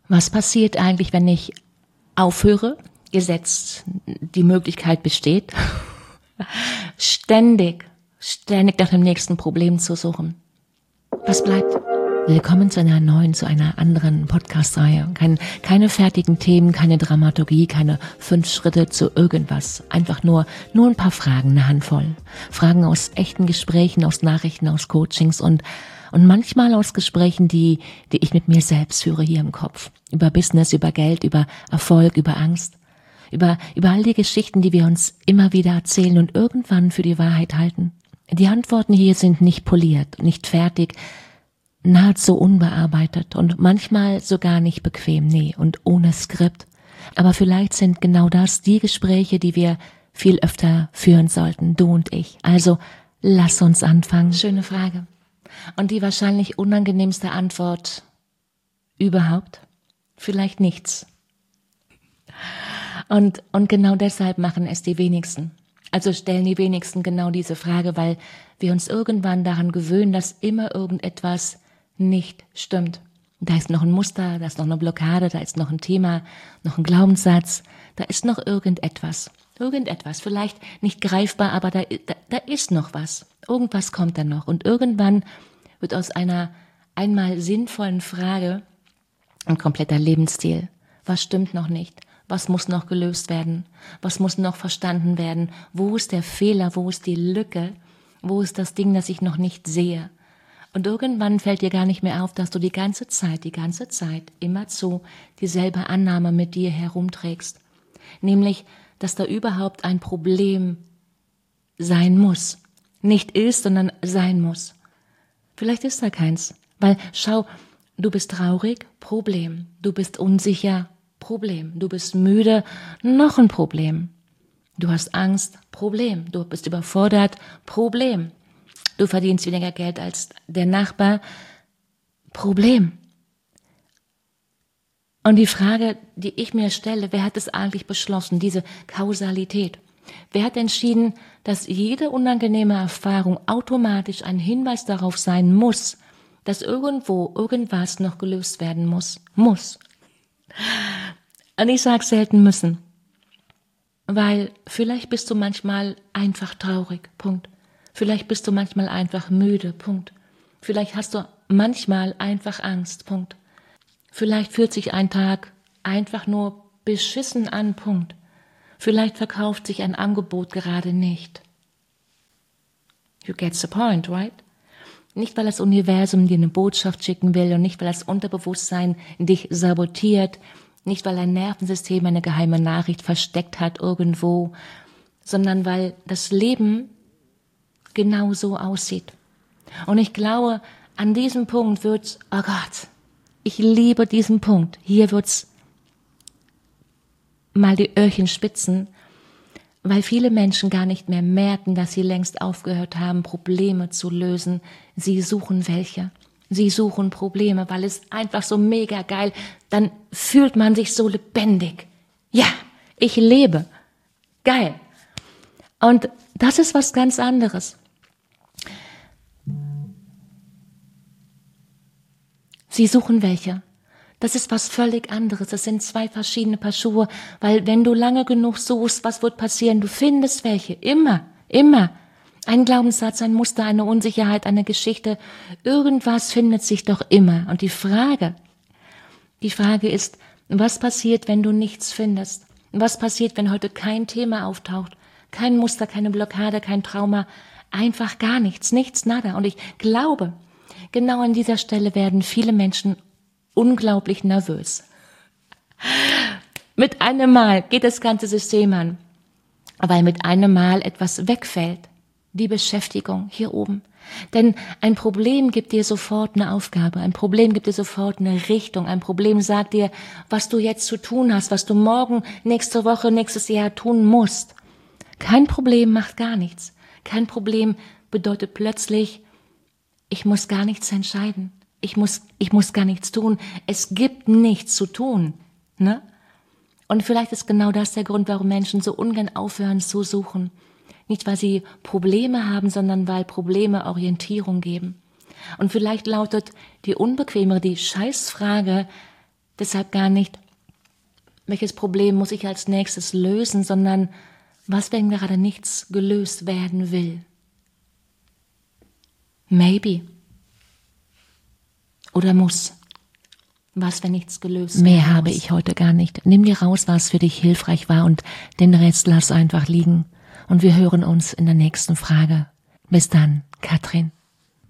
Was passiert eigentlich, wenn ich aufhöre, gesetzt die Möglichkeit besteht, ständig nach dem nächsten Problem zu suchen? Was bleibt? Willkommen zu einer anderen Podcast-Reihe. Keine fertigen Themen, keine Dramaturgie, keine 5 Schritte zu irgendwas. Einfach nur ein paar Fragen, eine Handvoll. Fragen aus echten Gesprächen, aus Nachrichten, aus Coachings und manchmal aus Gesprächen, die ich mit mir selbst führe hier im Kopf. Über Business, über Geld, über Erfolg, über Angst. Über all die Geschichten, die wir uns immer wieder erzählen und irgendwann für die Wahrheit halten. Die Antworten hier sind nicht poliert, nicht fertig, nahezu unbearbeitet und manchmal sogar nicht bequem, nee, und ohne Skript. Aber vielleicht sind genau das die Gespräche, die wir viel öfter führen sollten, du und ich. Also, lass uns anfangen. Schöne Frage. Und die wahrscheinlich unangenehmste Antwort überhaupt? Vielleicht nichts. Und genau deshalb machen es die wenigsten. Also stellen die wenigsten genau diese Frage, weil wir uns irgendwann daran gewöhnen, dass immer irgendetwas nicht stimmt. Da ist noch ein Muster, da ist noch eine Blockade, da ist noch ein Thema, noch ein Glaubenssatz, da ist noch irgendetwas. Irgendetwas, vielleicht nicht greifbar, aber da ist noch was. Irgendwas kommt da noch. Und irgendwann wird aus einer einmal sinnvollen Frage ein kompletter Lebensstil. Was stimmt noch nicht? Was muss noch gelöst werden? Was muss noch verstanden werden? Wo ist der Fehler? Wo ist die Lücke? Wo ist das Ding, das ich noch nicht sehe? Und irgendwann fällt dir gar nicht mehr auf, dass du die ganze Zeit immerzu dieselbe Annahme mit dir herumträgst. Nämlich, dass da überhaupt ein Problem sein muss. Nicht ist, sondern sein muss. Vielleicht ist da keins. Weil, schau, du bist traurig, Problem. Du bist unsicher, Problem. Du bist müde, noch ein Problem. Du hast Angst, Problem. Du bist überfordert, Problem. Du verdienst weniger Geld als der Nachbar, Problem. Und die Frage, die ich mir stelle, wer hat es eigentlich beschlossen, diese Kausalität? Wer hat entschieden, dass jede unangenehme Erfahrung automatisch ein Hinweis darauf sein muss, dass irgendwo irgendwas noch gelöst werden muss? Muss. Und ich sage selten müssen, weil vielleicht bist du manchmal einfach traurig, Punkt. Vielleicht bist du manchmal einfach müde, Punkt. Vielleicht hast du manchmal einfach Angst, Punkt. Vielleicht fühlt sich ein Tag einfach nur beschissen an, Punkt. Vielleicht verkauft sich ein Angebot gerade nicht. You get the point, right? Nicht, weil das Universum dir eine Botschaft schicken will und nicht, weil das Unterbewusstsein dich sabotiert, nicht, weil dein Nervensystem eine geheime Nachricht versteckt hat irgendwo, sondern weil das Leben genau so aussieht. Und ich glaube, an diesem Punkt wird's, oh Gott, ich liebe diesen Punkt. Hier wird's mal die Öhrchen spitzen, weil viele Menschen gar nicht mehr merken, dass sie längst aufgehört haben, Probleme zu lösen. Sie suchen welche. Sie suchen Probleme, weil es einfach so mega geil, dann fühlt man sich so lebendig. Ja, ich lebe. Geil. Und das ist was ganz anderes. Sie suchen welche. Das ist was völlig anderes. Das sind 2 verschiedene Paar Schuhe, weil wenn du lange genug suchst, was wird passieren? Du findest welche. Immer. Ein Glaubenssatz, ein Muster, eine Unsicherheit, eine Geschichte. Irgendwas findet sich doch immer. Und die Frage ist, was passiert, wenn du nichts findest? Was passiert, wenn heute kein Thema auftaucht? Kein Muster, keine Blockade, kein Trauma. Einfach gar nichts, nada. Und ich glaube, genau an dieser Stelle werden viele Menschen unglaublich nervös. Mit einem Mal geht das ganze System an, weil mit einem Mal etwas wegfällt. Die Beschäftigung hier oben. Denn ein Problem gibt dir sofort eine Aufgabe, ein Problem gibt dir sofort eine Richtung, ein Problem sagt dir, was du jetzt zu tun hast, was du morgen, nächste Woche, nächstes Jahr tun musst. Kein Problem macht gar nichts. Kein Problem bedeutet plötzlich, ich muss gar nichts entscheiden. Ich muss gar nichts tun. Es gibt nichts zu tun. Ne? Und vielleicht ist genau das der Grund, warum Menschen so ungern aufhören zu suchen. Nicht, weil sie Probleme haben, sondern weil Probleme Orientierung geben. Und vielleicht lautet die unbequemere, die Scheißfrage, Deshalb gar nicht, welches Problem muss ich als nächstes lösen, sondern was, wenn gerade nichts gelöst werden will. Maybe. Oder muss. Was, wenn nichts gelöst wird? Mehr habe ich heute gar nicht. Nimm dir raus, was für dich hilfreich war und den Rest lass einfach liegen. Und wir hören uns in der nächsten Frage. Bis dann, Katrin.